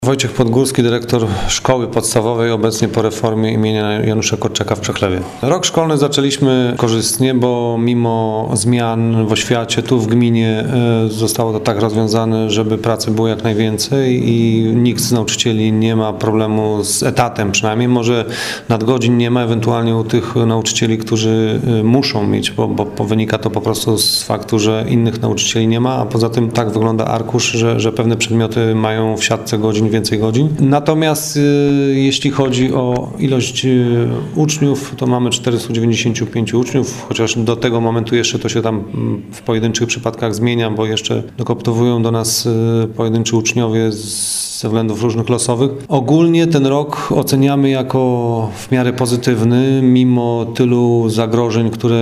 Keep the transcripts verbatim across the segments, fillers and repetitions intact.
Wojciech Podgórski, dyrektor szkoły podstawowej, obecnie po reformie imienia Janusza Korczaka w Przechlewie. Rok szkolny zaczęliśmy korzystnie, bo mimo zmian w oświacie tu w gminie zostało to tak rozwiązane, żeby pracy było jak najwięcej i nikt z nauczycieli nie ma problemu z etatem przynajmniej. Może nadgodzin nie ma, ewentualnie u tych nauczycieli, którzy muszą mieć, bo, bo wynika to po prostu z faktu, że innych nauczycieli nie ma, a poza tym tak wygląda arkusz, że, że pewne przedmioty mają w siatce godzin więcej godzin. Natomiast y, jeśli chodzi o ilość y, uczniów, to mamy czterystu dziewięćdziesięciu pięciu uczniów, chociaż do tego momentu jeszcze to się tam y, w pojedynczych przypadkach zmienia, bo jeszcze dokoptowują do nas y, pojedynczy uczniowie z ze względów różnych losowych. Ogólnie ten rok oceniamy jako w miarę pozytywny, mimo tylu zagrożeń, które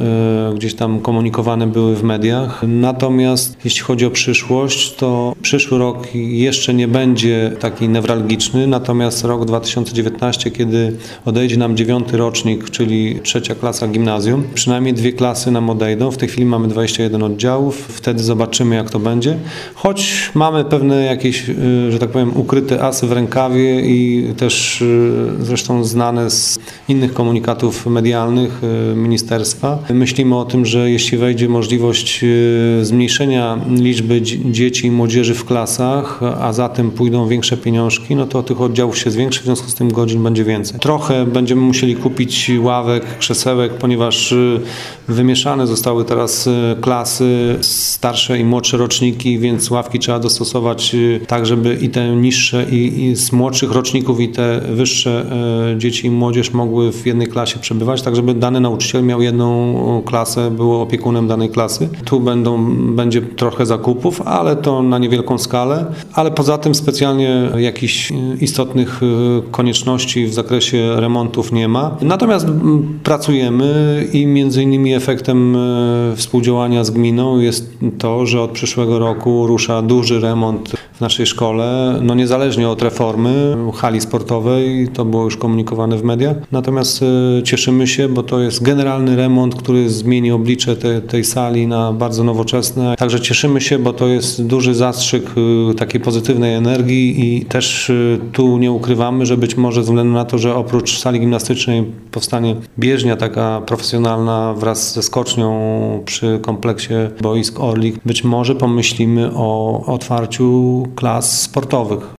e, gdzieś tam komunikowane były w mediach. Natomiast jeśli chodzi o przyszłość, to przyszły rok jeszcze nie będzie taki newralgiczny, natomiast rok dwa tysiące dziewiętnasty, kiedy odejdzie nam dziewiąty rocznik, czyli trzecia klasa gimnazjum, przynajmniej dwie klasy nam odejdą. W tej chwili mamy dwadzieścia jeden oddziałów, wtedy zobaczymy, jak to będzie. Choć mamy pewne jakieś, że tak powiem, ukryte asy w rękawie i też zresztą znane z innych komunikatów medialnych ministerstwa. Myślimy o tym, że jeśli wejdzie możliwość zmniejszenia liczby dzieci i młodzieży w klasach, a za tym pójdą większe pieniążki, no to tych oddziałów się zwiększy, w związku z tym godzin będzie więcej. Trochę będziemy musieli kupić ławek, krzesełek, ponieważ wymieszane zostały teraz klasy, starsze i młodsze roczniki, więc ławki trzeba dostosować tak, żeby i te niższe i, i z młodszych roczników i te wyższe e, dzieci i młodzież mogły w jednej klasie przebywać, tak żeby dany nauczyciel miał jedną klasę, był opiekunem danej klasy. Tu będą, będzie trochę zakupów, ale to na niewielką skalę, ale poza tym specjalnie jakichś istotnych konieczności w zakresie remontów nie ma. Natomiast pracujemy i między innymi efektem współdziałania z gminą jest to, że od przyszłego roku rusza duży remont w naszej szkole, no niezależnie od reformy hali sportowej, to było już komunikowane w mediach. Natomiast e, cieszymy się, bo to jest generalny remont, który zmieni oblicze te, tej sali na bardzo nowoczesne. Także cieszymy się, bo to jest duży zastrzyk e, takiej pozytywnej energii i też e, tu nie ukrywamy, że być może ze względu na to, że oprócz sali gimnastycznej powstanie bieżnia taka profesjonalna wraz ze skocznią przy kompleksie boisk Orlik, być może pomyślimy o otwarciu klas sportowych.